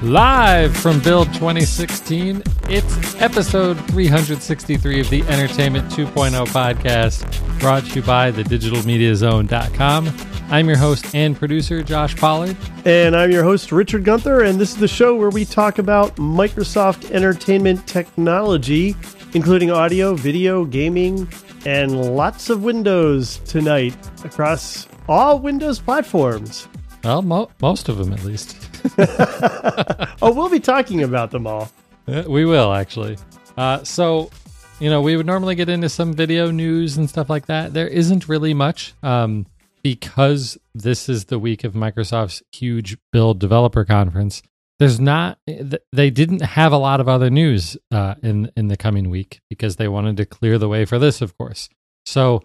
Live from Build 2016, it's episode 363 of the Entertainment 2.0 podcast, brought to you by thedigitalmediazone.com. I'm your host and producer, Josh Pollard. And I'm your host, Richard Gunther, and this is the show where we talk about Microsoft entertainment technology, including audio, video, gaming, and lots of Windows tonight across all Windows platforms. Well, most of them, at least. Oh, we'll be talking about them all. We will, actually. So, we would normally get into some video news and stuff like that. There isn't really much because this is the week of Microsoft's huge Build developer conference. They didn't have a lot of other news in the coming week because they wanted to clear the way for this, of course. So,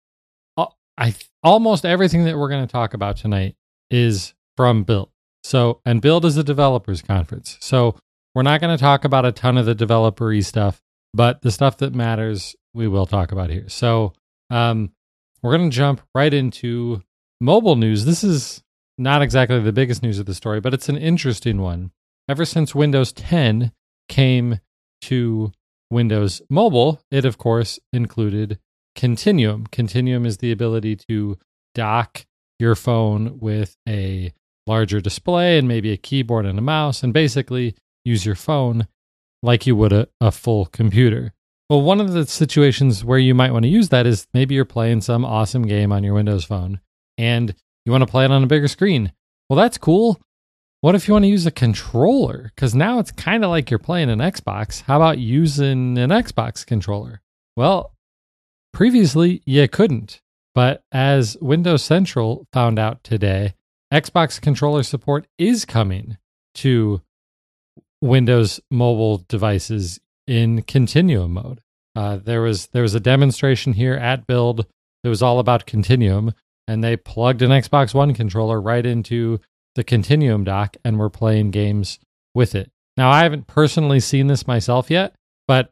almost everything that we're going to talk about tonight is from Build. So, and Build is a developers conference. So we're not going to talk about a ton of the developer-y stuff, but the stuff that matters, we will talk about here. So we're going to jump right into mobile news. This is not exactly the biggest news of the story, but it's an interesting one. Ever since Windows 10 came to Windows Mobile, it, of course, included Continuum. Continuum is the ability to dock your phone with a larger display and maybe a keyboard and a mouse, and basically use your phone like you would a full computer. Well, one of the situations where you might want to use that is maybe you're playing some awesome game on your Windows phone and you want to play it on a bigger screen. Well, that's cool. What if you want to use a controller? Because now it's kind of like you're playing an Xbox. How about using an Xbox controller? Well, previously you couldn't. But as Windows Central found out today, Xbox controller support is coming to Windows mobile devices in Continuum mode. There was a demonstration here at Build that was all about Continuum, and they plugged an Xbox One controller right into the Continuum dock and were playing games with it. Now, I haven't personally seen this myself yet, but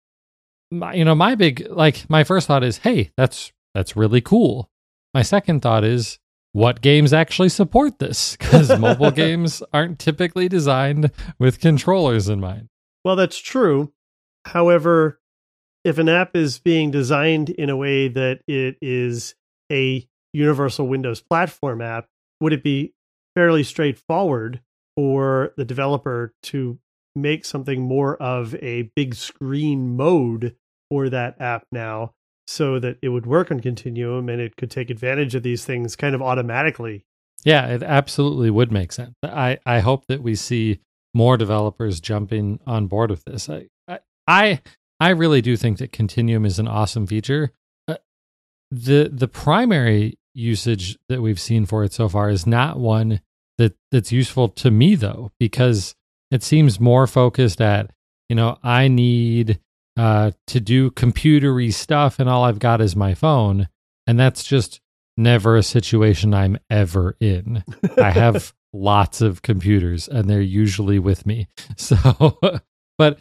my first thought is, hey, that's really cool. My second thought is, what games actually support this? Because mobile games aren't typically designed with controllers in mind. Well, that's true. However, if an app is being designed in a way that it is a universal Windows platform app, would it be fairly straightforward for the developer to make something more of a big screen mode for that app now, so that it would work on Continuum and it could take advantage of these things kind of automatically? Yeah, it absolutely would make sense. I hope that we see more developers jumping on board with this. I really do think that Continuum is an awesome feature. The primary usage that we've seen for it so far is not one that's useful to me, though, because it seems more focused at, I need to do computery stuff and all I've got is my phone. And that's just never a situation I'm ever in. I have lots of computers and they're usually with me. So, but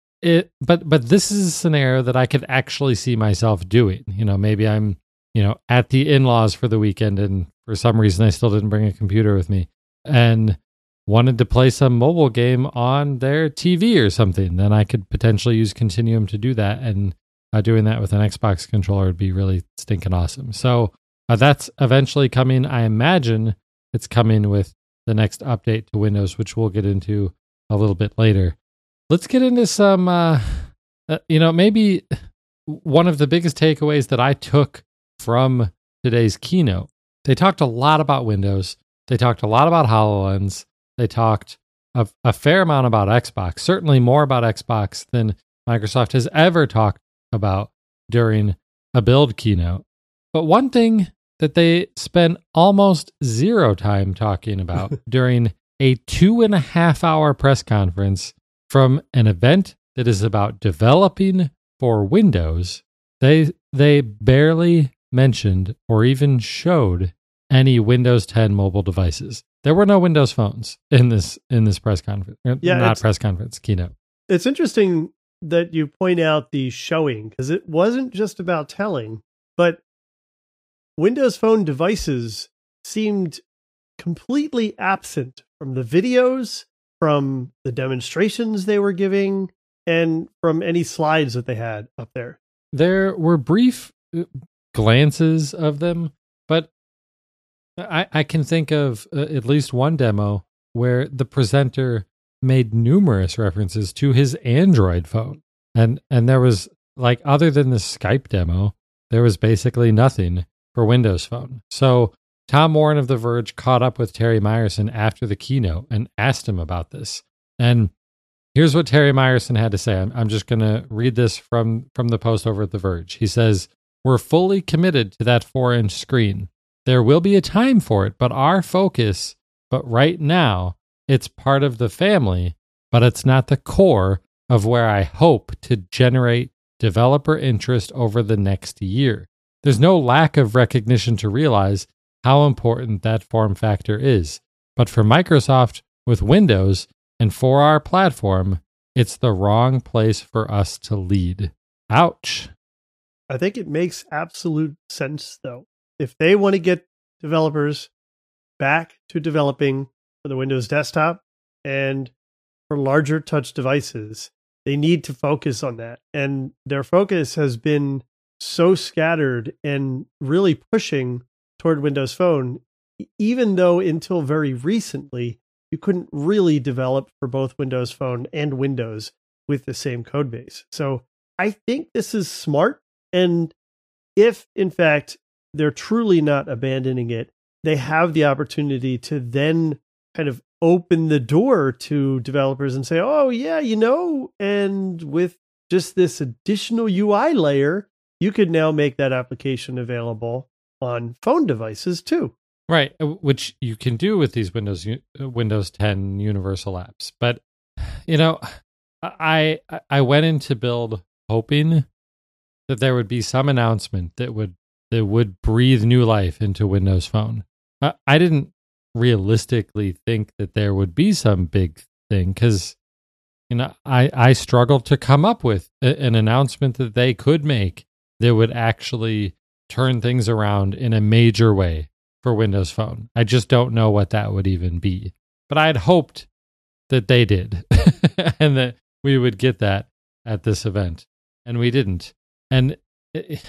this is a scenario that I could actually see myself doing. Maybe I'm, at the in-laws for the weekend and for some reason I still didn't bring a computer with me and wanted to play some mobile game on their TV or something, then I could potentially use Continuum to do that. And doing that with an Xbox controller would be really stinking awesome. So that's eventually coming. I imagine it's coming with the next update to Windows, which we'll get into a little bit later. Let's get into some, maybe one of the biggest takeaways that I took from today's keynote. They talked a lot about Windows. They talked a lot about HoloLens. They talked a fair amount about Xbox, certainly more about Xbox than Microsoft has ever talked about during a Build keynote. But one thing that they spent almost zero time talking about during a 2.5-hour press conference from an event that is about developing for Windows, they barely mentioned or even showed any Windows 10 mobile devices. There were no Windows phones in this press conference. Keynote. It's interesting that you point out the showing, because it wasn't just about telling, but Windows Phone devices seemed completely absent from the videos from the demonstrations they were giving and from any slides that they had up there? There were brief glances of them, but I can think of at least one demo where the presenter made numerous references to his Android phone. And there was, like, other than the Skype demo, there was basically nothing for Windows Phone. So Tom Warren of The Verge caught up with Terry Myerson after the keynote and asked him about this. And here's what Terry Myerson had to say. I'm just going to read this from the post over at The Verge. He says, "We're fully committed to that 4-inch screen. There will be a time for it, but right now, it's part of the family, but it's not the core of where I hope to generate developer interest over the next year. There's no lack of recognition to realize how important that form factor is. But for Microsoft with Windows and for our platform, it's the wrong place for us to lead." Ouch. I think it makes absolute sense, though. If they want to get developers back to developing for the Windows desktop and for larger touch devices, they need to focus on that. And their focus has been so scattered and really pushing toward Windows Phone, even though until very recently, you couldn't really develop for both Windows Phone and Windows with the same code base. So I think this is smart. And if, in fact, they're truly not abandoning it, they have the opportunity to then kind of open the door to developers and say, oh, yeah, and with just this additional UI layer, you could now make that application available on phone devices too. Right, which you can do with these Windows 10 universal apps. But, I went into build hoping that there would be some announcement that would breathe new life into Windows Phone. I didn't realistically think that there would be some big thing because, I struggled to come up with an announcement that they could make that would actually turn things around in a major way for Windows Phone. I just don't know what that would even be. But I had hoped that they did and that we would get that at this event, and we didn't. And it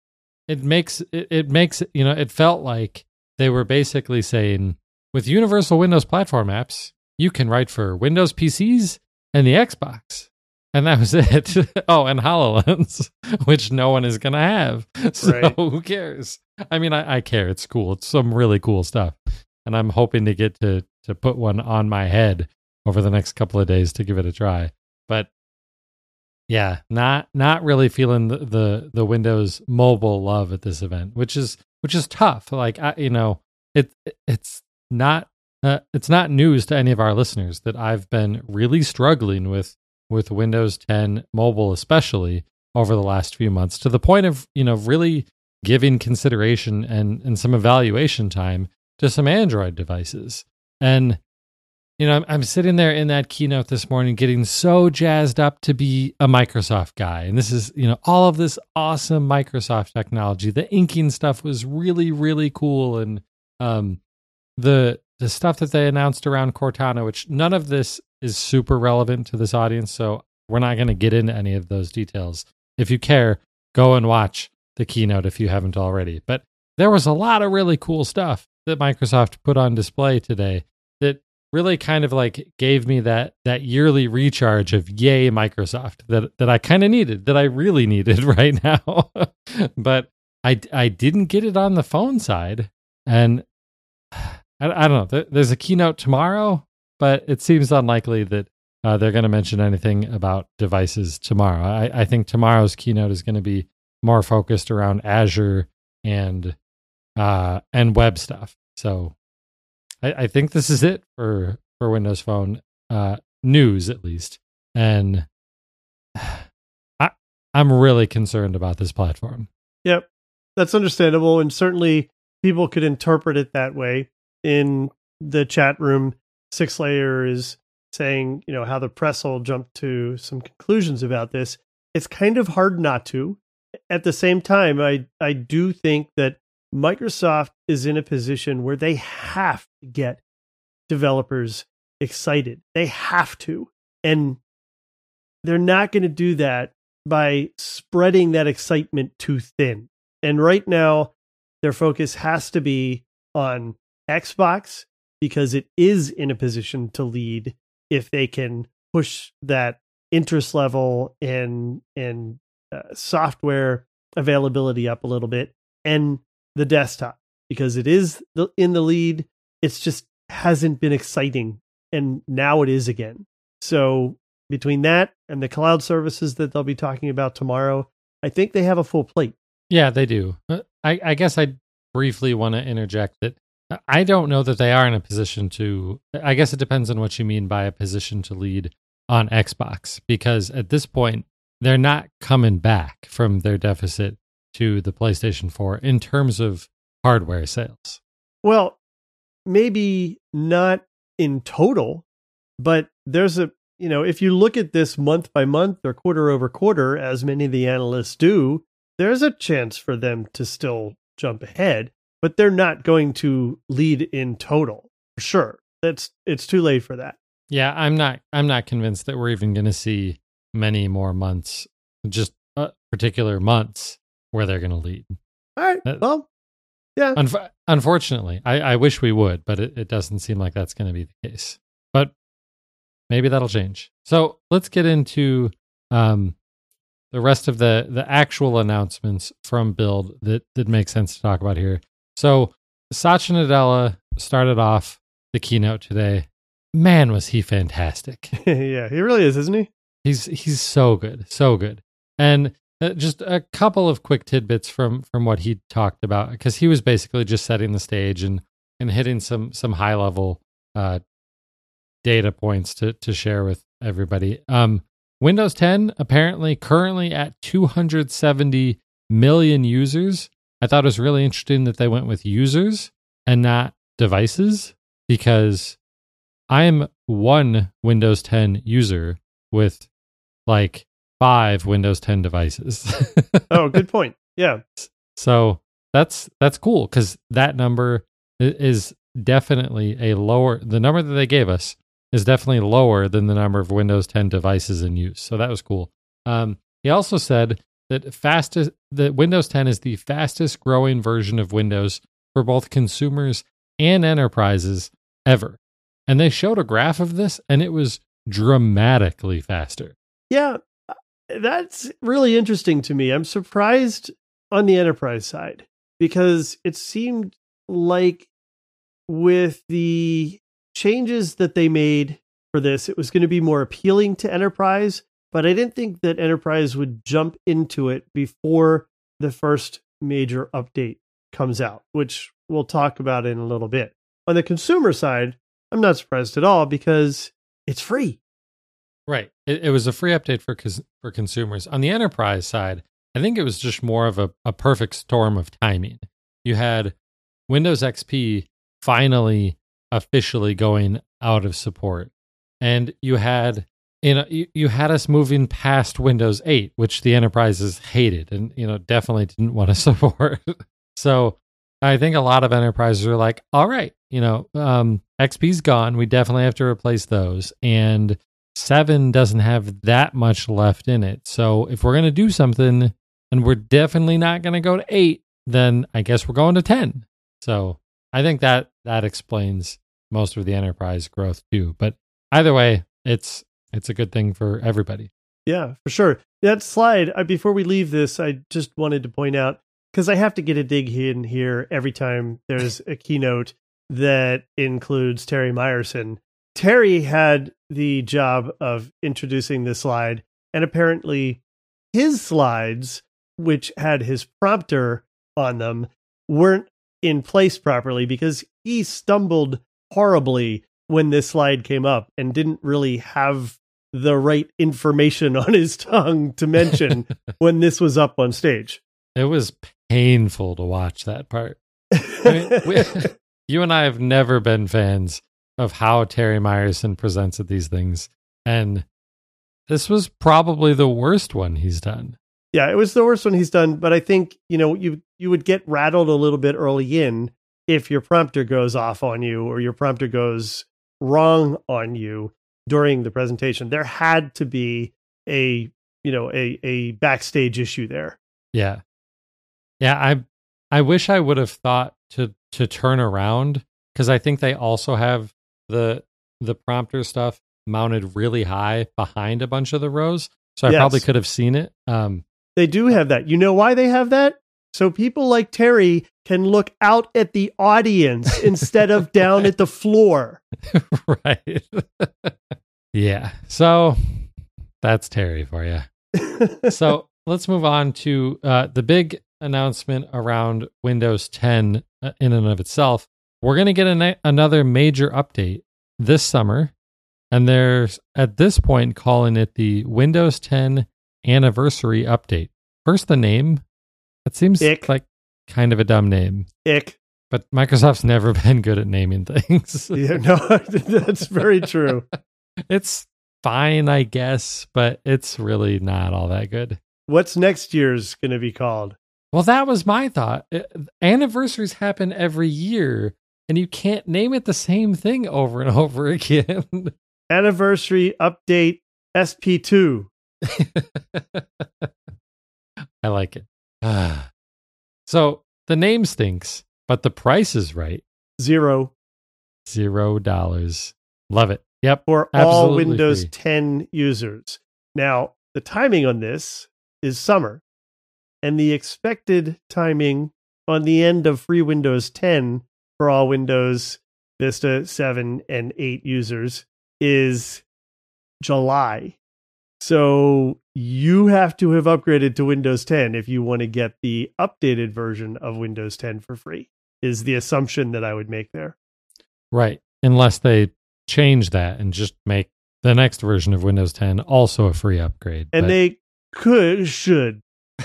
felt like they were basically saying, with Universal Windows Platform apps, you can write for Windows PCs and the Xbox. And that was it. Oh, and HoloLens, which no one is going to have. So right. Who cares? I mean, I care. It's cool. It's some really cool stuff. And I'm hoping to get to put one on my head over the next couple of days to give it a try. But yeah, not really feeling the Windows mobile love at this event, which is tough. Like, it's not news to any of our listeners that I've been really struggling with Windows 10 mobile, especially over the last few months, to the point of, really giving consideration and some evaluation time to some Android devices. And, I'm sitting there in that keynote this morning getting so jazzed up to be a Microsoft guy. And this is, all of this awesome Microsoft technology. The inking stuff was really, really cool. And the stuff that they announced around Cortana, which none of this is super relevant to this audience, so we're not going to get into any of those details. If you care, go and watch the keynote if you haven't already. But there was a lot of really cool stuff that Microsoft put on display today that really kind of like gave me that yearly recharge of yay Microsoft that I kind of needed, that I really needed right now. But I didn't get it on the phone side. And I don't know. There's a keynote tomorrow, but it seems unlikely that they're going to mention anything about devices tomorrow. I think tomorrow's keynote is going to be more focused around Azure and web stuff. So I think this is it for Windows Phone news, at least. And I'm really concerned about this platform. Yep, that's understandable, and certainly people could interpret it that way. In the chat room, Six Layer is saying, how the press will jump to some conclusions about this. It's kind of hard not to. At the same time, I do think that Microsoft is in a position where they have to get developers excited. They have to. And they're not going to do that by spreading that excitement too thin. And right now, their focus has to be on Xbox because it is in a position to lead if they can push that interest level and software availability up a little bit, and the desktop because it is in the lead. It's just hasn't been exciting, and now it is again. So between that and the cloud services that they'll be talking about tomorrow, I think they have a full plate. Yeah, they do. I guess I briefly want to interject that I don't know that they are in a position to, I guess it depends on what you mean by a position to lead on Xbox, because at this point, they're not coming back from their deficit to the PlayStation 4 in terms of hardware sales. Well, maybe not in total, but there's if you look at this month by month or quarter over quarter, as many of the analysts do, there's a chance for them to still jump ahead, but they're not going to lead in total. For sure. It's too late for that. Yeah, I'm not convinced that we're even going to see many more months, just particular months where they're going to lead. All right. Well, yeah. Unfortunately, I wish we would, but it doesn't seem like that's going to be the case. But maybe that'll change. So let's get into the rest of the actual announcements from Build that make sense to talk about here. So Satya Nadella started off the keynote today. Man, was he fantastic. Yeah, he really is, isn't he? He's so good, so good. And just a couple of quick tidbits from what he talked about, because he was basically just setting the stage and hitting some high level data points to share with everybody. Windows 10 apparently currently at 270 million users. I thought it was really interesting that they went with users and not devices, because I'm one Windows 10 user with like 5 Windows 10 devices. Oh, good point. Yeah. So that's cool, because that number is definitely the number that they gave us is definitely lower than the number of Windows 10 devices in use. So that was cool. He also said that Windows 10 is the fastest growing version of Windows for both consumers and enterprises ever. And they showed a graph of this, and it was dramatically faster. Yeah, that's really interesting to me. I'm surprised on the enterprise side, because it seemed like with the changes that they made for this, it was going to be more appealing to enterprise, but I didn't think that enterprise would jump into it before the first major update comes out, which we'll talk about in a little bit. On the consumer side, I'm not surprised at all, because it's free. Right. It was a free update for consumers. On the enterprise side, I think it was just more of a perfect storm of timing. You had Windows XP finally officially going out of support, and you had us moving past Windows 8, which the enterprises hated and definitely didn't want to support. So I think a lot of enterprises are like, all right, XP's gone. We definitely have to replace those. And 7 doesn't have that much left in it. So if we're going to do something, and we're definitely not going to go to 8, then I guess we're going to 10. So I think that explains most of the enterprise growth too. But either way, it's a good thing for everybody. Yeah, for sure. That slide, before we leave this, I just wanted to point out, because I have to get a dig in here every time there's a keynote that includes Terry Myerson. Terry had the job of introducing this slide, and apparently his slides, which had his prompter on them, weren't in place properly, because he stumbled horribly when this slide came up and didn't really have the right information on his tongue to mention when this was up on stage. It was painful to watch that part. I mean, you and I have never been fans of how Terry Myerson presents at these things, and this was probably the worst one he's done. Yeah, it was the worst one he's done, but I think, you would get rattled a little bit early in if your prompter goes off on you, or your prompter goes wrong on you during the presentation. There had to be a backstage issue there. Yeah. I wish I would have thought to turn around, because I think they also have the prompter stuff mounted really high behind a bunch of the rows. So I probably could have seen it. They do have that. You know why they have that? So people like Terry can look out at the audience instead of down at the floor. Right. Yeah. So that's Terry for you. So let's move on to the big announcement around Windows 10 in and of itself. We're going to get another major update this summer. And there's, at this point, calling it the Windows 10 Anniversary Update. First, the name. It seems like kind of a dumb name. But Microsoft's never been good at naming things. Yeah, no, that's very true. It's fine, I guess, but it's really not all that good. What's next year's going to be called? Well, that was my thought. Anniversaries happen every year, and you can't name it the same thing over and over again. Anniversary Update SP2. I like it. So the name stinks, but the price is right. $0. Love it. Yep. For all Windows 10 users. Now, the timing on this is summer, and the expected timing on the end of free Windows 10 for all Windows Vista 7 and 8 users is July. So you have to have upgraded to Windows 10 if you want to get the updated version of Windows 10 for free, is the assumption that I would make there. Right. Unless they change that and just make the next version of Windows 10 also a free upgrade. And they should.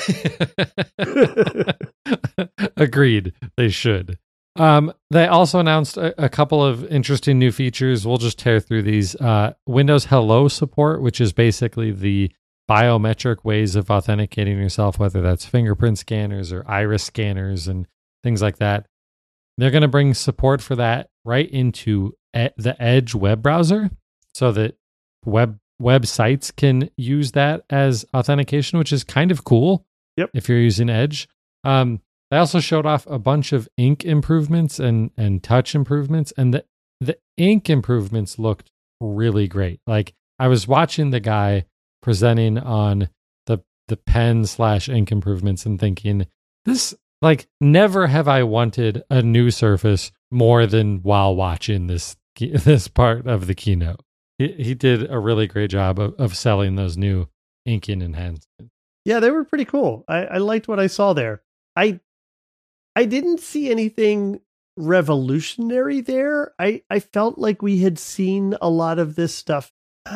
Agreed. They should. They also announced a couple of interesting new features. We'll just tear through these. Windows Hello support, which is basically the biometric ways of authenticating yourself, whether that's fingerprint scanners or iris scanners and things like that. They're going to bring support for that right into the Edge web browser, so that websites can use that as authentication, which is kind of cool. Yep. If you're using Edge. They also showed off a bunch of ink improvements and touch improvements, and the ink improvements looked really great. Like, I was watching the guy presenting on the pen/ink improvements and thinking, this, like, never have I wanted a new Surface more than while watching this part of the keynote. He did a really great job of selling those new inking enhancements. Yeah, they were pretty cool. I liked what I saw there. I didn't see anything revolutionary there. I felt like we had seen a lot of this stuff.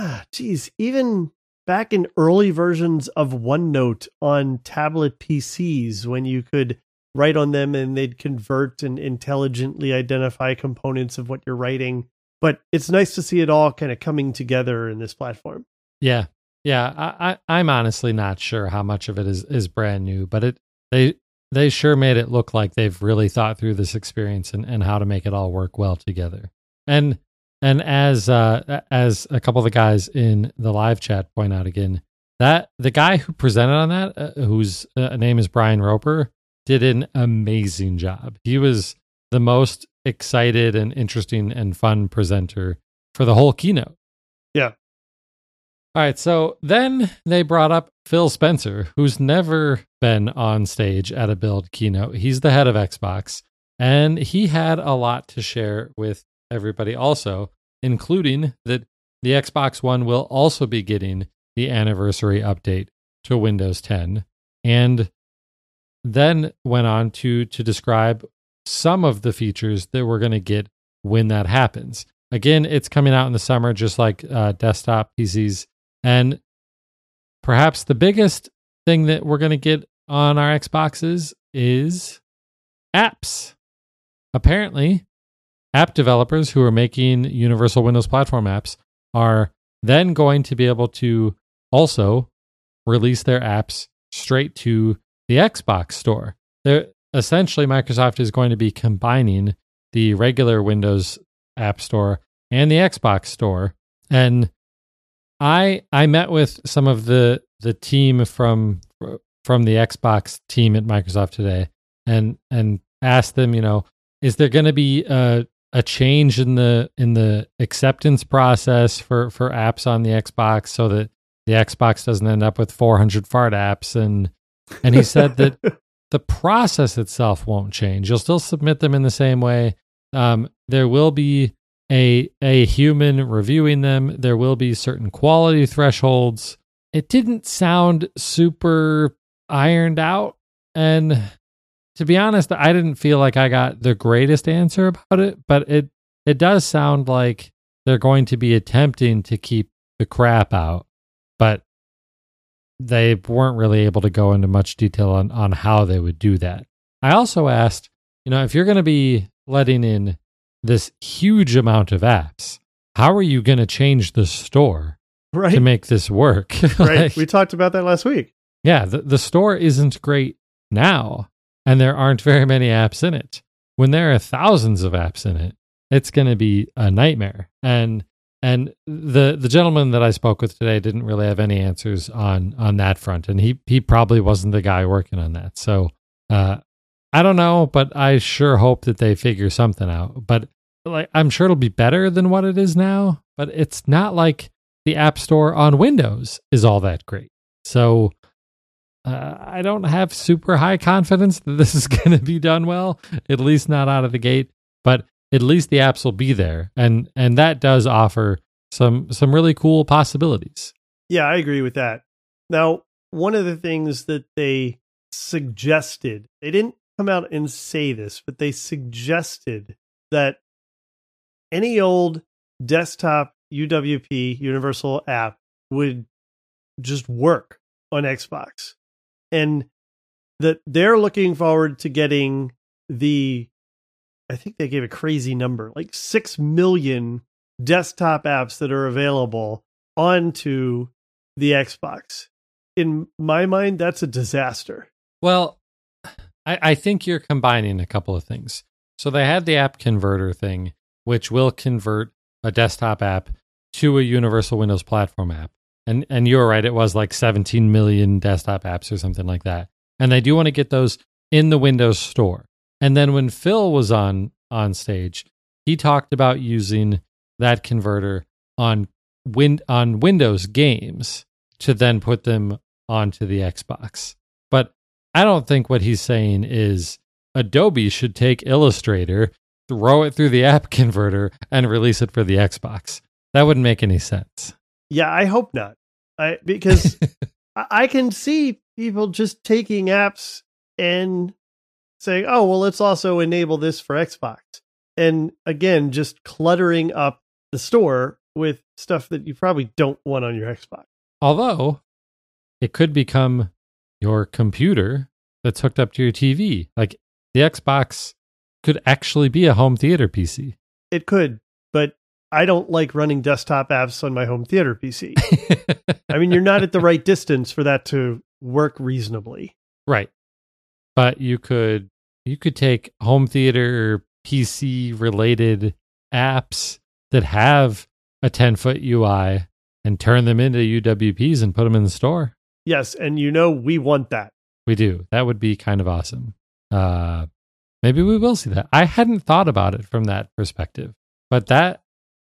Even back in early versions of OneNote on tablet PCs, when you could write on them and they'd convert and intelligently identify components of what you're writing. But it's nice to see it all kind of coming together in this platform. Yeah. I'm honestly not sure how much of it is brand new, but they sure made it look like they've really thought through this experience and how to make it all work well together. And as a couple of the guys in the live chat point out again, that the guy who presented on that, whose name is Brian Roper, did an amazing job. He was the most excited and interesting and fun presenter for the whole keynote. Yeah. All right, so then they brought up Phil Spencer, who's never been on stage at a Build keynote. He's the head of Xbox, and he had a lot to share with everybody also, including that the Xbox One will also be getting the anniversary update to Windows 10, and then went on to describe some of the features that we're going to get when that happens. Again, it's coming out in the summer, just like desktop PCs. And perhaps the biggest thing that we're going to get on our Xboxes is apps. Apparently, app developers who are making Universal Windows Platform apps are then going to be able to also release their apps straight to the Xbox store. Essentially, Microsoft is going to be combining the regular Windows App Store and the Xbox store. And I met with some of the team from the Xbox team at Microsoft today, and asked them, is there going to be a change in the acceptance process for apps on the Xbox so that the Xbox doesn't end up with 400 fart apps? And he said that the process itself won't change. You'll still submit them in the same way. There will be a human reviewing them. There will be certain quality thresholds. It didn't sound super ironed out. And to be honest, I didn't feel like I got the greatest answer about it, but it does sound like they're going to be attempting to keep the crap out, but they weren't really able to go into much detail on how they would do that. I also asked, if you're going to be letting in this huge amount of apps, how are you going to change the store to make this work? Right. We talked about that last week. Yeah, the store isn't great now, and there aren't very many apps in it. When there are thousands of apps in it, it's going to be a nightmare. And the gentleman that I spoke with today didn't really have any answers on that front, and he probably wasn't the guy working on that. So I don't know, but I sure hope that they figure something out. But I'm sure it'll be better than what it is now, but it's not like the App Store on Windows is all that great. So I don't have super high confidence that this is going to be done well, at least not out of the gate, but at least the apps will be there. And that does offer some really cool possibilities. Yeah, I agree with that. Now, one of the things that they suggested, they didn't come out and say this, but they suggested that any old desktop UWP, Universal App, would just work on Xbox. And that they're looking forward to getting I think they gave a crazy number, like 6 million desktop apps that are available onto the Xbox. In my mind, that's a disaster. Well, I think you're combining a couple of things. So they had the app converter thing, which will convert a desktop app to a universal Windows platform app. And you're right, it was like 17 million desktop apps or something like that. And they do want to get those in the Windows Store. And then when Phil was on stage, he talked about using that converter on Windows games to then put them onto the Xbox. But I don't think what he's saying is Adobe should take Illustrator, throw it through the app converter, and release it for the Xbox. That wouldn't make any sense. Yeah, I hope not. Because I can see people just taking apps and saying, oh, well, let's also enable this for Xbox. And again, just cluttering up the store with stuff that you probably don't want on your Xbox. Although, it could become your computer that's hooked up to your TV. Like, the Xbox could actually be a home theater PC. It could, but I don't like running desktop apps on my home theater PC. I mean, you're not at the right distance for that to work reasonably. Right. But you could take home theater PC related apps that have a 10-foot UI and turn them into UWPs and put them in the store. Yes, and we want that. We do. That would be kind of awesome. Maybe we will see that. I hadn't thought about it from that perspective, but that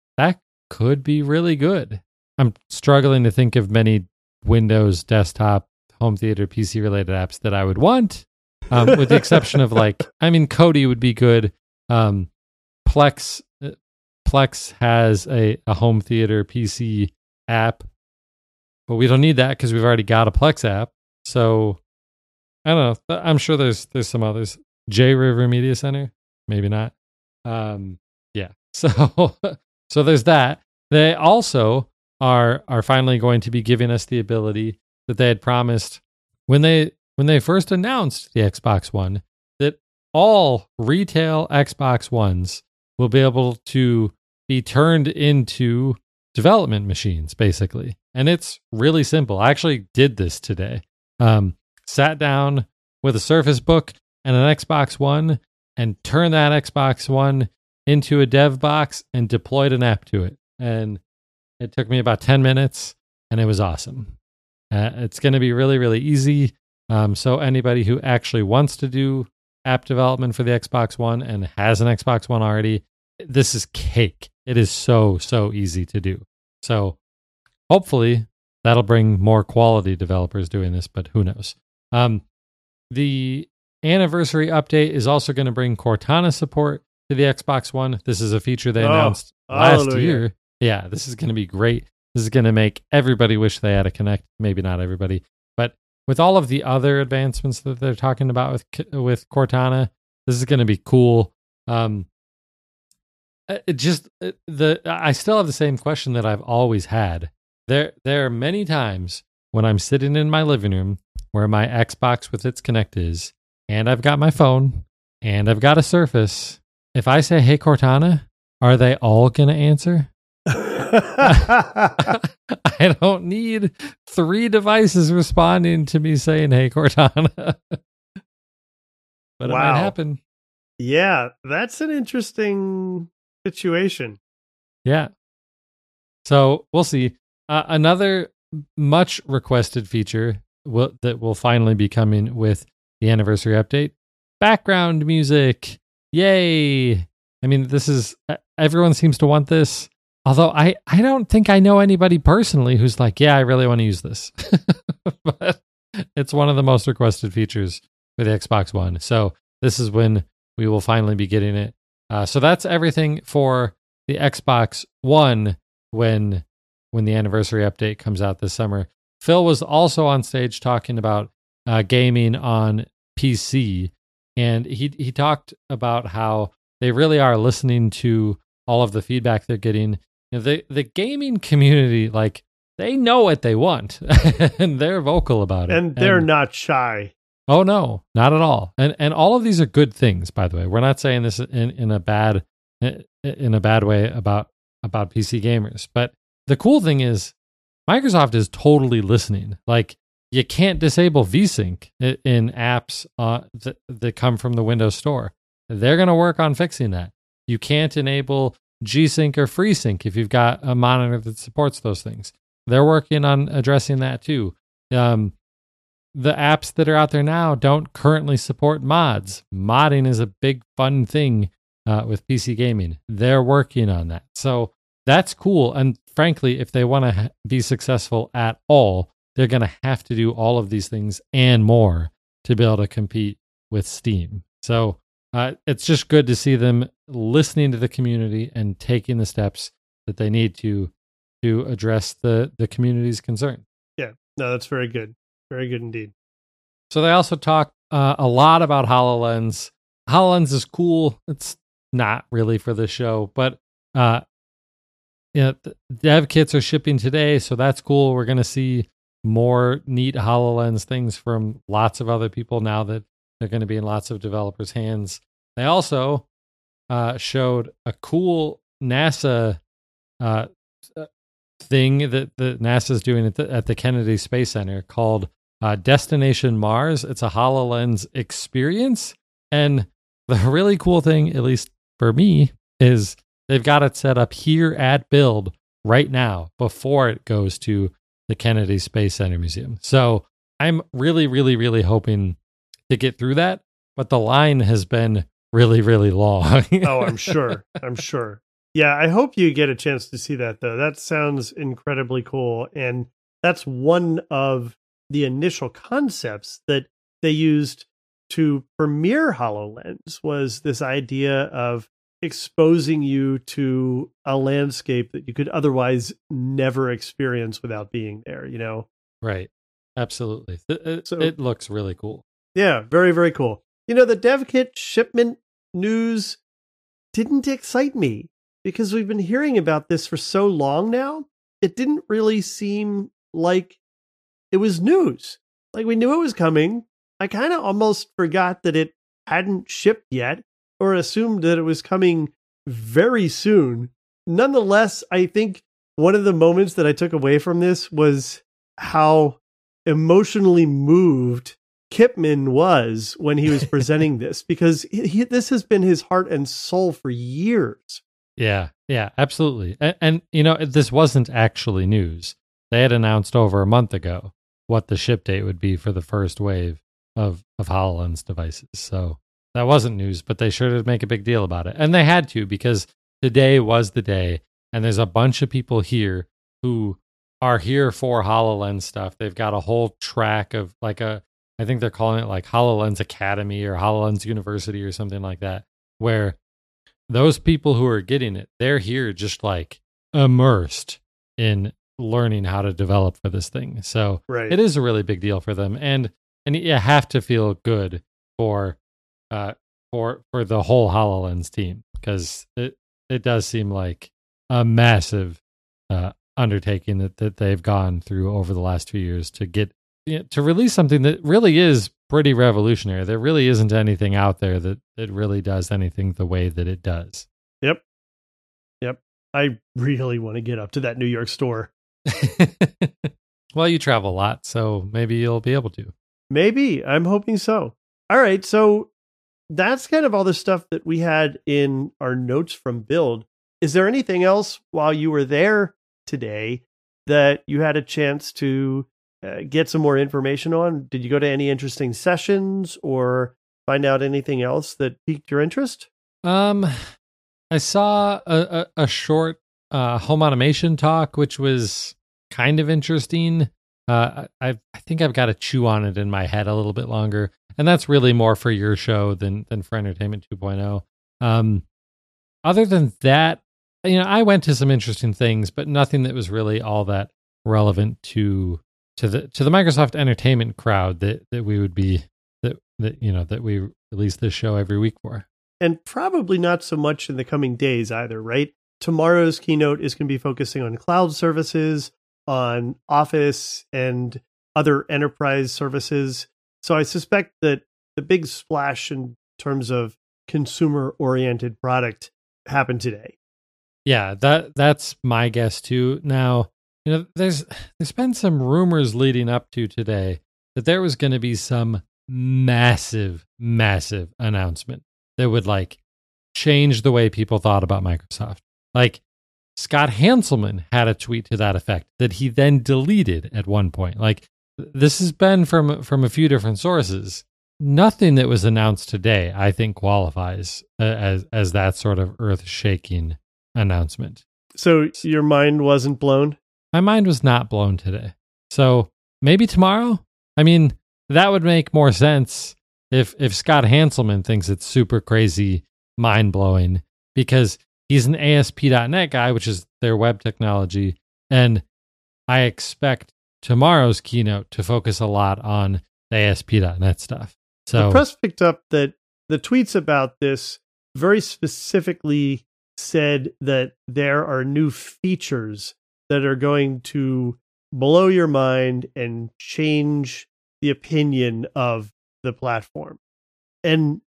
could be really good. I'm struggling to think of many Windows desktop home theater PC related apps that I would want, with the exception of Kodi would be good. Plex has a home theater PC app, but we don't need that because we've already got a Plex app. So I don't know. I'm sure there's some others. J River Media Center, maybe not. Yeah. So there's that. They also are finally going to be giving us the ability that they had promised when they first announced the Xbox One, that all retail Xbox Ones will be able to be turned into development machines, basically. And it's really simple. I actually did this today. Sat down with a Surface Book and an Xbox One and turned that Xbox One into a dev box and deployed an app to it. And it took me about 10 minutes, and it was awesome. It's going to be really, really easy. So anybody who actually wants to do app development for the Xbox One and has an Xbox One already, this is cake. It is so, so easy to do. So hopefully that'll bring more quality developers doing this, but who knows? The anniversary update is also going to bring Cortana support to the Xbox One. This is a feature they announced last year. Yeah, this is going to be great. This is going to make everybody wish they had a Kinect. Maybe not everybody, but with all of the other advancements that they're talking about with Cortana, this is going to be cool. I still have the same question that I've always had. There are many times when I'm sitting in my living room where my Xbox with its Kinect is, and I've got my phone, and I've got a Surface. If I say, "Hey, Cortana," are they all going to answer? I don't need 3 devices responding to me saying, "Hey, Cortana." But it might happen. Yeah, that's an interesting situation. Yeah. So we'll see. Another much requested feature that will finally be coming with the anniversary update: background music. Yay! I mean, this is everyone seems to want this. Although I don't think I know anybody personally who's like, yeah, I really want to use this. But it's one of the most requested features for the Xbox One. So this is when we will finally be getting it. So that's everything for the Xbox One when the anniversary update comes out this summer. Phil was also on stage talking about gaming on PC, and he talked about how they really are listening to all of the feedback they're getting. You know, the gaming community, like, they know what they want, and they're vocal about it. And they're not shy. Oh no, not at all. And all of these are good things, by the way. We're not saying this in a bad way about PC gamers. But the cool thing is Microsoft is totally listening. Like, you can't disable VSync in apps that come from the Windows Store. They're going to work on fixing that. You can't enable G-Sync or FreeSync if you've got a monitor that supports those things. They're working on addressing that too. The apps that are out there now don't currently support mods. Modding is a big fun thing with PC gaming. They're working on that. So that's cool. And frankly, if they want to be successful at all, they're going to have to do all of these things and more to be able to compete with Steam. So it's just good to see them listening to the community and taking the steps that they need to address the community's concern. Yeah, no, that's very good. Very good indeed. So they also talk a lot about HoloLens. HoloLens is cool. It's not really for the show, but dev kits are shipping today, so that's cool. We're going to see more neat HoloLens things from lots of other people now that they're going to be in lots of developers' hands. They also showed a cool NASA thing that NASA's doing at the Kennedy Space Center called Destination Mars. It's a HoloLens experience. And the really cool thing, at least for me, is they've got it set up here at Build right now before it goes to the Kennedy Space Center Museum. So I'm really, really, really hoping to get through that. But the line has been really, really long. Oh, I'm sure. I'm sure. Yeah, I hope you get a chance to see that, though. That sounds incredibly cool. And that's one of the initial concepts that they used to premiere HoloLens, was this idea of exposing you to a landscape that you could otherwise never experience without being there, you know? Right. Absolutely. It looks really cool. Yeah, very, very cool. You know, the dev kit shipment news didn't excite me because we've been hearing about this for so long now. It didn't really seem like it was news. Like, we knew it was coming. I kind of almost forgot that it hadn't shipped yet, or assumed that it was coming very soon. Nonetheless, I think one of the moments that I took away from this was how emotionally moved Kipman was when he was presenting this, because this has been his heart and soul for years. Yeah, absolutely. And this wasn't actually news. They had announced over a month ago what the ship date would be for the first wave of HoloLens devices. So that wasn't news, but they sure did make a big deal about it. And they had to, because today was the day. And there's a bunch of people here who are here for HoloLens stuff. They've got a whole track of I think they're calling it like HoloLens Academy or HoloLens University or something like that, where those people who are getting it, they're here just like immersed in learning how to develop for this thing. So right. It is a really big deal for them. And you have to feel good for the whole HoloLens team, because it does seem like a massive undertaking that they've gone through over the last 2 years to get to release something that really is pretty revolutionary. There really isn't anything out there that really does anything the way that it does. Yep. I really want to get up to that New York store. Well, you travel a lot, so maybe you'll be able to. Maybe. I'm hoping so. All right. So that's kind of all the stuff that we had in our notes from Build. Is there anything else while you were there today that you had a chance to get some more information on? Did you go to any interesting sessions or find out anything else that piqued your interest? I saw a short home automation talk, which was kind of interesting. I think I've got to chew on it in my head a little bit longer, and that's really more for your show than for Entertainment 2.0. Other than that, I went to some interesting things, but nothing that was really all that relevant to the Microsoft Entertainment crowd that we would be that we release this show every week for. And probably not so much in the coming days either, right? Tomorrow's keynote is going to be focusing on cloud services, on Office and other enterprise services. So I suspect that the big splash in terms of consumer-oriented product happened today. Yeah, that's my guess too. Now, there's been some rumors leading up to today that there was going to be some massive announcement that would change the way people thought about Microsoft. Like Scott Hanselman had a tweet to that effect that he then deleted at one point. This has been from a few different sources. Nothing that was announced today, I think, qualifies as that sort of earth-shaking announcement. So your mind wasn't blown? My mind was not blown today. So maybe tomorrow? I mean, that would make more sense if Scott Hanselman thinks it's super crazy, mind-blowing, because he's an ASP.NET guy, which is their web technology, and I expect tomorrow's keynote to focus a lot on the ASP.NET stuff. So the press picked up that the tweets about this very specifically said that there are new features that are going to blow your mind and change the opinion of the platform. And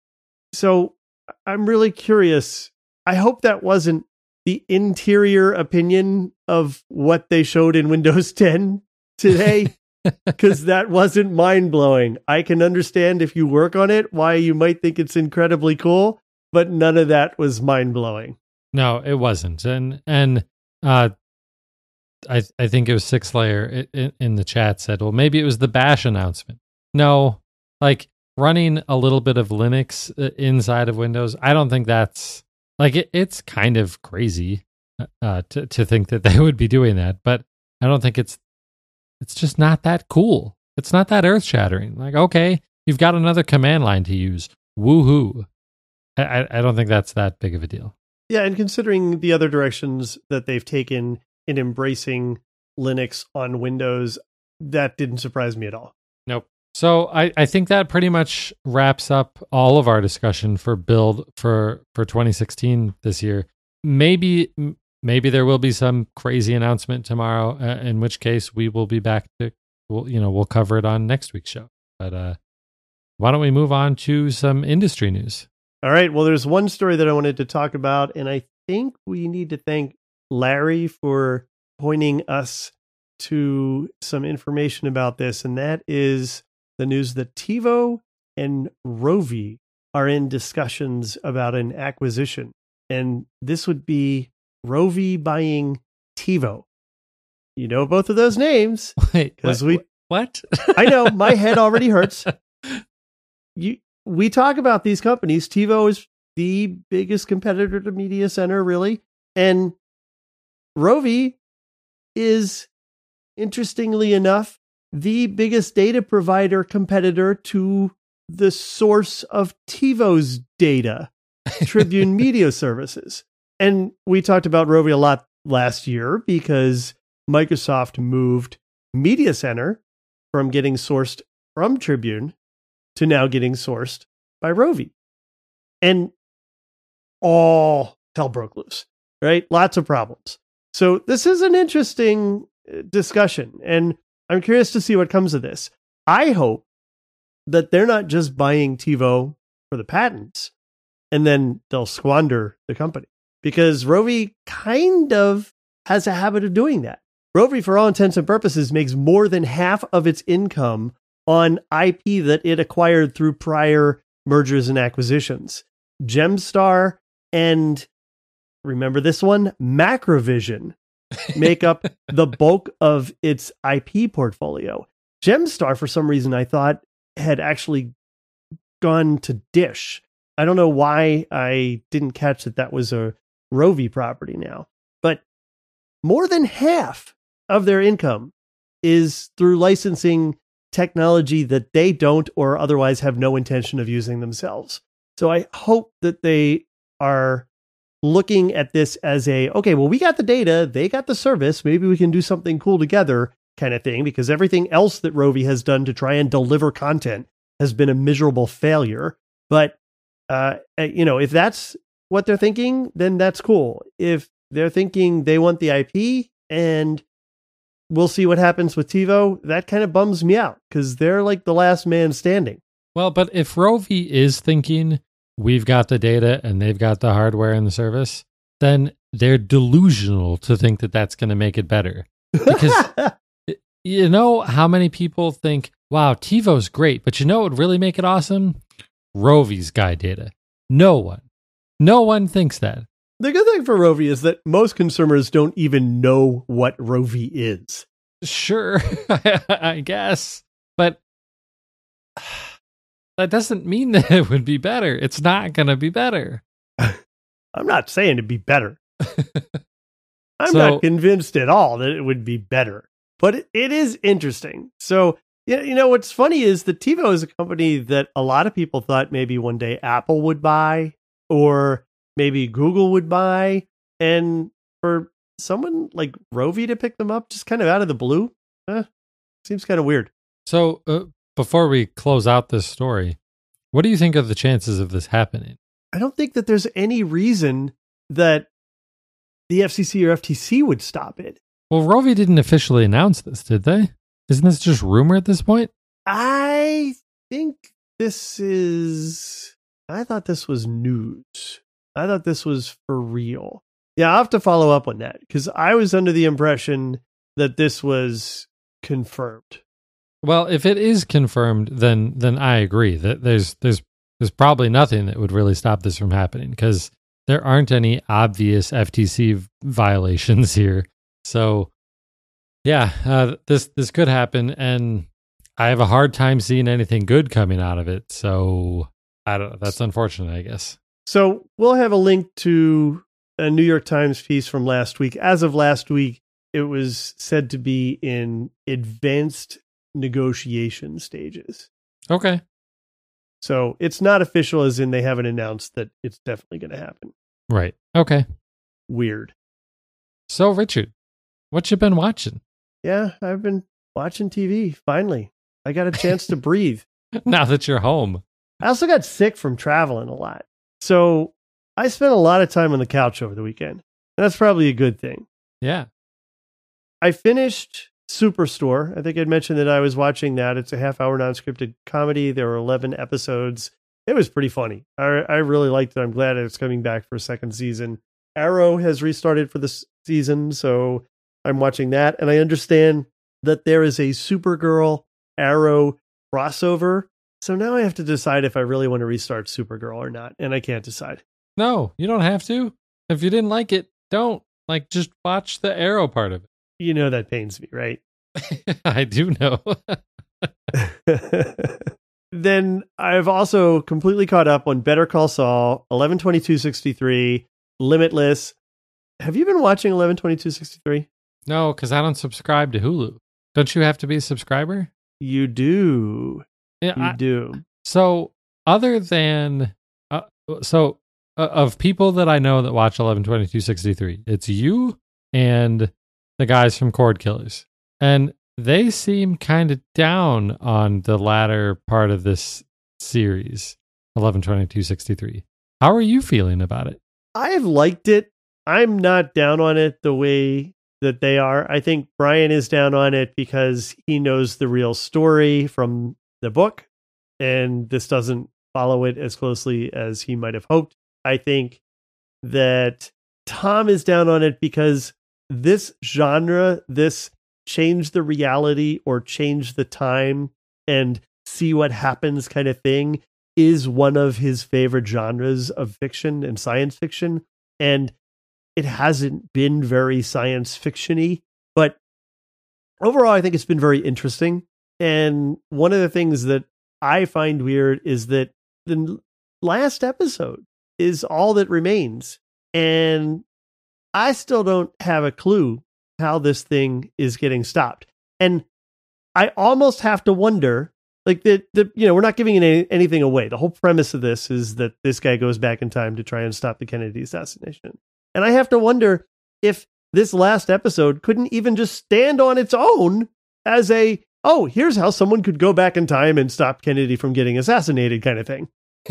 so I'm really curious. I hope that wasn't the interior opinion of what they showed in Windows 10 today, because that wasn't mind-blowing. I can understand if you work on it, why you might think it's incredibly cool, but none of that was mind-blowing. No, it wasn't. And I think it was Six Layer in the chat said, well, maybe it was the Bash announcement. No, running a little bit of Linux inside of Windows, I don't think that's it's kind of crazy to think that they would be doing that, but I don't think it's just not that cool. It's not that earth-shattering. Okay, you've got another command line to use. Woohoo. I don't think that's that big of a deal. Yeah, and considering the other directions that they've taken in embracing Linux on Windows, that didn't surprise me at all. Nope. So I think that pretty much wraps up all of our discussion for Build for 2016 this year. Maybe there will be some crazy announcement tomorrow, in which case we will be back to we'll cover it on next week's show. But why don't we move on to some industry news? All right. Well, there's one story that I wanted to talk about, and I think we need to thank Larry for pointing us to some information about this, and that is the news that TiVo and Rovi are in discussions about an acquisition. And this would be Rovi buying TiVo. You know both of those names. Wait, what? I know, my head already hurts. We talk about these companies. TiVo is the biggest competitor to Media Center, really. And Rovi is, interestingly enough, the biggest data provider competitor to the source of TiVo's data, Tribune Media Services. And we talked about Rovi a lot last year because Microsoft moved Media Center from getting sourced from Tribune to now getting sourced by Rovi. And all hell broke loose, right? Lots of problems. So this is an interesting discussion, and I'm curious to see what comes of this. I hope that they're not just buying TiVo for the patents and then they'll squander the company, because Rovi kind of has a habit of doing that. Rovi, for all intents and purposes, makes more than half of its income on IP that it acquired through prior mergers and acquisitions. Gemstar and, remember this one, Macrovision make up the bulk of its IP portfolio. Gemstar, for some reason, I thought had actually gone to Dish. I don't know why I didn't catch that was a Rovi property now. But more than half of their income is through licensing technology that they don't or otherwise have no intention of using themselves. So I hope that they are looking at this as okay, well, we got the data, they got the service, maybe we can do something cool together kind of thing, because everything else that Rovi has done to try and deliver content has been a miserable failure. But, if that's what they're thinking, then that's cool. If they're thinking they want the IP and we'll see what happens with TiVo, that kind of bums me out because they're like the last man standing. Well, but if Rovi is thinking we've got the data and they've got the hardware and the service, then they're delusional to think that that's going to make it better. Because you know how many people think, wow, TiVo's great, but you know what would really make it awesome? Rovi's guide data. No one thinks that. The good thing for Rovi is that most consumers don't even know what Rovi is. Sure, I guess. But that doesn't mean that it would be better. It's not going to be better. I'm not saying it'd be better. I'm not convinced at all that it would be better. But it is interesting. So, what's funny is that TiVo is a company that a lot of people thought maybe one day Apple would buy or maybe Google would buy. And for someone like Rovi to pick them up just kind of out of the blue, seems kind of weird. So before we close out this story, what do you think of the chances of this happening? I don't think that there's any reason that the FCC or FTC would stop it. Well, Rovi didn't officially announce this, did they? Isn't this just rumor at this point? I think I thought this was news. I thought this was for real. Yeah, I'll have to follow up on that because I was under the impression that this was confirmed. Well, if it is confirmed, then I agree that there's probably nothing that would really stop this from happening because there aren't any obvious FTC violations here. So, yeah, this could happen, and I have a hard time seeing anything good coming out of it. So, I don't know. That's unfortunate, I guess. So, we'll have a link to a New York Times piece from last week. As of last week, it was said to be in advanced negotiation stages. Okay. So, it's not official as in they haven't announced that it's definitely going to happen. Right. Okay. Weird. So, Richard, what you been watching? Yeah, I've been watching TV. Finally, I got a chance to breathe. Now that you're home. I also got sick from traveling a lot. So I spent a lot of time on the couch over the weekend. And that's probably a good thing. Yeah. I finished Superstore. I think I'd mentioned that I was watching that. It's a half-hour non-scripted comedy. There were 11 episodes. It was pretty funny. I really liked it. I'm glad it's coming back for a second season. Arrow has restarted for this season, so I'm watching that. And I understand that there is a Supergirl Arrow crossover. So now I have to decide if I really want to restart Supergirl or not, and I can't decide. No, you don't have to. If you didn't like it, don't. Like, just watch the Arrow part of it. You know that pains me, right? I do know. Then I've also completely caught up on Better Call Saul, 11/22/63, Limitless. Have you been watching 11/22/63? No, because I don't subscribe to Hulu. Don't you have to be a subscriber? You do. Yeah, You do. So, other than of people that I know that watch 11/22/63, it's you and the guys from Cord Killers, and they seem kind of down on the latter part of this series, 11/22/63. How are you feeling about it? I've liked it. I'm not down on it the way that they are. I think Brian is down on it because he knows the real story from the book, and this doesn't follow it as closely as he might have hoped. I think that Tom is down on it because this genre, this change the reality or change the time and see what happens kind of thing, is one of his favorite genres of fiction and science fiction. And it hasn't been very science fiction-y, but overall, I think it's been very interesting. And one of the things that I find weird is that the last episode is all that remains. And I still don't have a clue how this thing is getting stopped. And I almost have to wonder, like, we're not giving anything away. The whole premise of this is that this guy goes back in time to try and stop the Kennedy assassination. And I have to wonder if this last episode couldn't even just stand on its own as here's how someone could go back in time and stop Kennedy from getting assassinated kind of thing.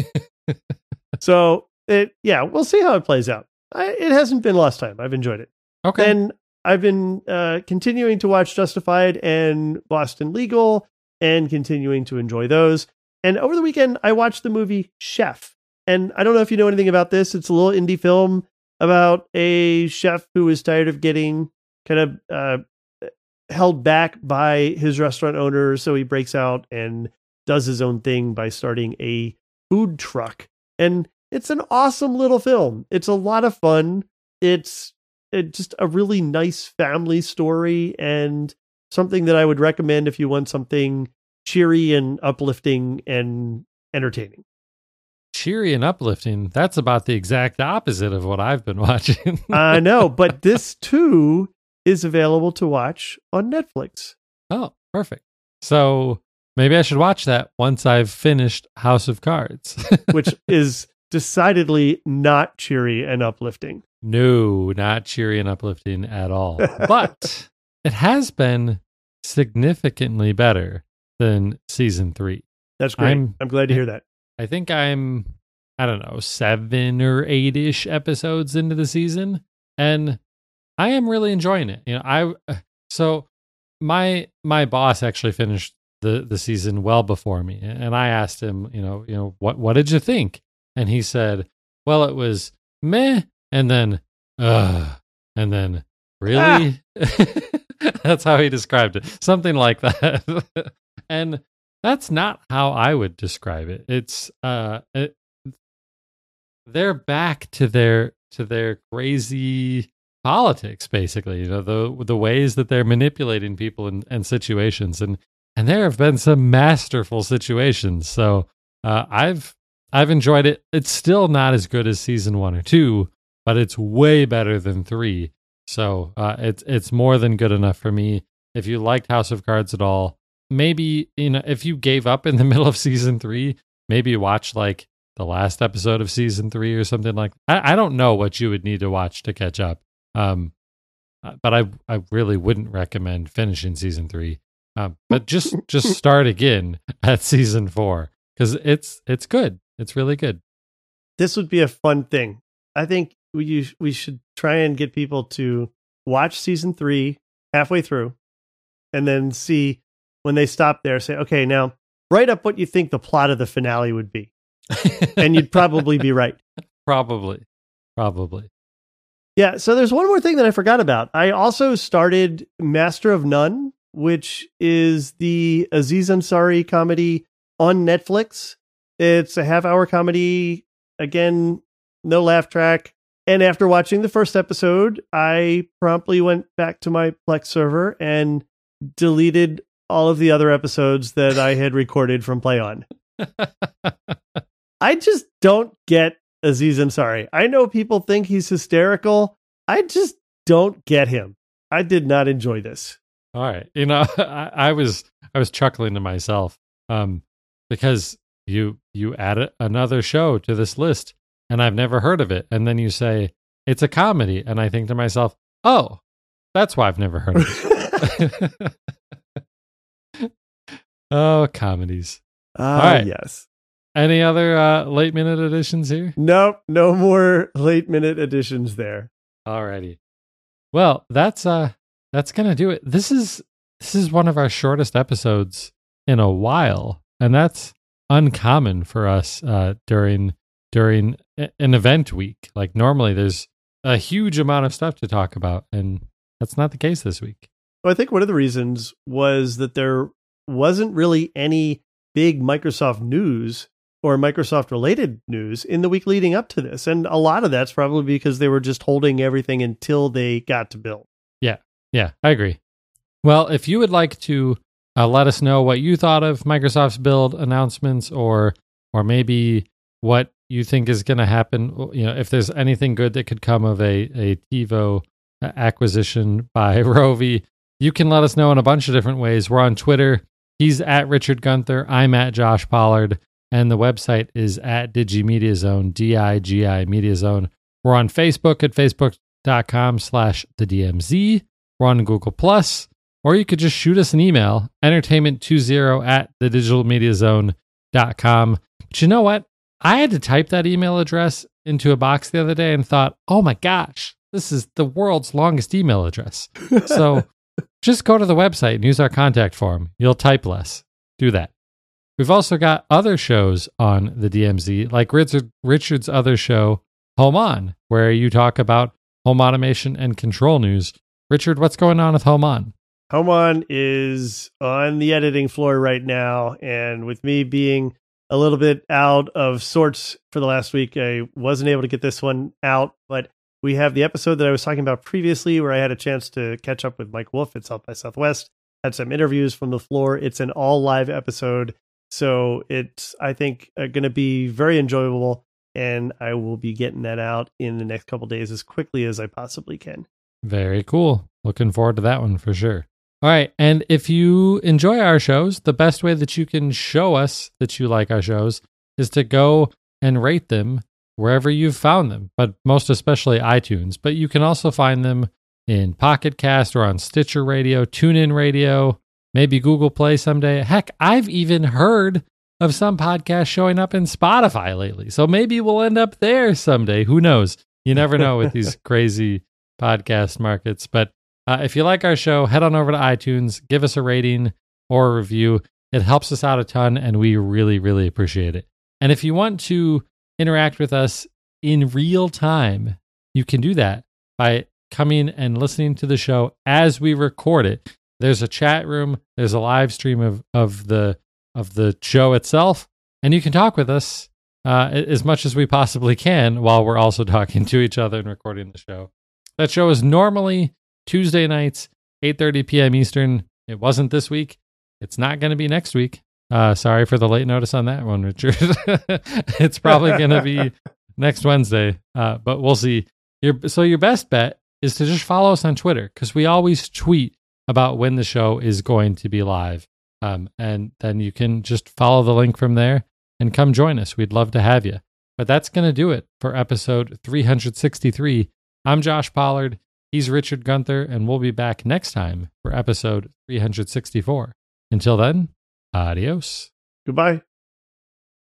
So, we'll see how it plays out. It hasn't been lost time. I've enjoyed it. Okay. And I've been continuing to watch Justified and Boston Legal and continuing to enjoy those. And over the weekend, I watched the movie Chef. And I don't know if you know anything about this. It's a little indie film about a chef who is tired of getting kind of held back by his restaurant owner. So he breaks out and does his own thing by starting a food truck. And it's an awesome little film. It's a lot of fun. It's just a really nice family story and something that I would recommend if you want something cheery and uplifting and entertaining. Cheery and uplifting. That's about the exact opposite of what I've been watching. I know, but this too is available to watch on Netflix. Oh, perfect. So maybe I should watch that once I've finished House of Cards, which is decidedly not cheery and uplifting. No, not cheery and uplifting at all. But it has been significantly better than season 3. That's great. I'm glad to hear that. I think I'm, 7 or 8-ish episodes into the season, and I am really enjoying it. So my boss actually finished the season well before me, and I asked him, what did you think? And he said, well, it was meh, and then really? That's how he described it. Something like that. And that's not how I would describe it. It's they're back to their crazy politics, basically. The ways that they're manipulating people and situations, and there have been some masterful situations. So I've enjoyed it. It's still not as good as season 1 or 2, but it's way better than 3. So it's more than good enough for me. If you liked House of Cards at all, maybe, if you gave up in the middle of season 3, maybe watch like the last episode of season 3 or something like that. I don't know what you would need to watch to catch up. But I really wouldn't recommend finishing season 3. But just start again at season 4, because it's good. It's really good. This would be a fun thing. I think we should try and get people to watch season 3 halfway through, and then see when they stop there, say, okay, now write up what you think the plot of the finale would be. And you'd probably be right. Probably. Yeah, so there's one more thing that I forgot about. I also started Master of None, which is the Aziz Ansari comedy on Netflix. It's a half-hour comedy. Again, no laugh track. And after watching the first episode, I promptly went back to my Plex server and deleted all of the other episodes that I had recorded from Play On. I just don't get Aziz Ansari. I know people think he's hysterical. I just don't get him. I did not enjoy this. All right. I was chuckling to myself because you added another show to this list and I've never heard of it. And then you say it's a comedy. And I think to myself, oh, that's why I've never heard of it. Oh, comedies. All right. Yes. Any other late minute additions here? Nope. No more late minute additions there. Alrighty. Well, that's gonna do it. This is one of our shortest episodes in a while, and that's uncommon for us during an event week. Like normally, there's a huge amount of stuff to talk about, and that's not the case this week. Well, I think one of the reasons was that there wasn't really any big Microsoft news or Microsoft related news in the week leading up to this. And a lot of that's probably because they were just holding everything until they got to build. Yeah, I agree. Well, if you would like to let us know what you thought of Microsoft's build announcements or maybe what you think is going to happen, if there's anything good that could come of a TiVo acquisition by Rovi, you can let us know in a bunch of different ways. We're on Twitter. He's at Richard Gunther. I'm at Josh Pollard. And the website is at DigiMediaZone, DIGI MediaZone. We're on Facebook at facebook.com/thedmz. We're on Google+, or you could just shoot us an email, entertainment20@thedigitalmediazone.com. But you know what? I had to type that email address into a box the other day and thought, oh my gosh, this is the world's longest email address. So just go to the website and use our contact form. You'll type less. Do that. We've also got other shows on the DMZ, like Richard's other show, Home On, where you talk about home automation and control news. Richard, what's going on with Home On? Home On is on the editing floor right now. And with me being a little bit out of sorts for the last week, I wasn't able to get this one out. But we have the episode that I was talking about previously where I had a chance to catch up with Mike Wolf at South by Southwest, had some interviews from the floor. It's an all live episode. So it's, I think, going to be very enjoyable. And I will be getting that out in the next couple of days as quickly as I possibly can. Very cool. Looking forward to that one for sure. All right. And if you enjoy our shows, the best way that you can show us that you like our shows is to go and rate them wherever you've found them, but most especially iTunes. But you can also find them in Pocket Cast or on Stitcher Radio, TuneIn Radio, maybe Google Play someday. Heck, I've even heard of some podcasts showing up in Spotify lately. So maybe we'll end up there someday. Who knows? You never know with these crazy podcast markets. But if you like our show, head on over to iTunes, give us a rating or a review. It helps us out a ton, and we really, really appreciate it. And if you want to interact with us in real time, you can do that by coming and listening to the show as we record it. There's a chat room. There's a live stream of the show itself, and you can talk with us as much as we possibly can while we're also talking to each other and recording the show. That show is normally Tuesday nights, 8:30 p.m. Eastern. It wasn't this week. It's not going to be next week. Sorry for the late notice on that one, Richard. It's probably going to be next Wednesday, but we'll see. Your best bet is to just follow us on Twitter, because we always tweet about when the show is going to be live. And then you can just follow the link from there and come join us. We'd love to have you. But that's going to do it for episode 363. I'm Josh Pollard. He's Richard Gunther, and we'll be back next time for episode 364. Until then, adios. Goodbye.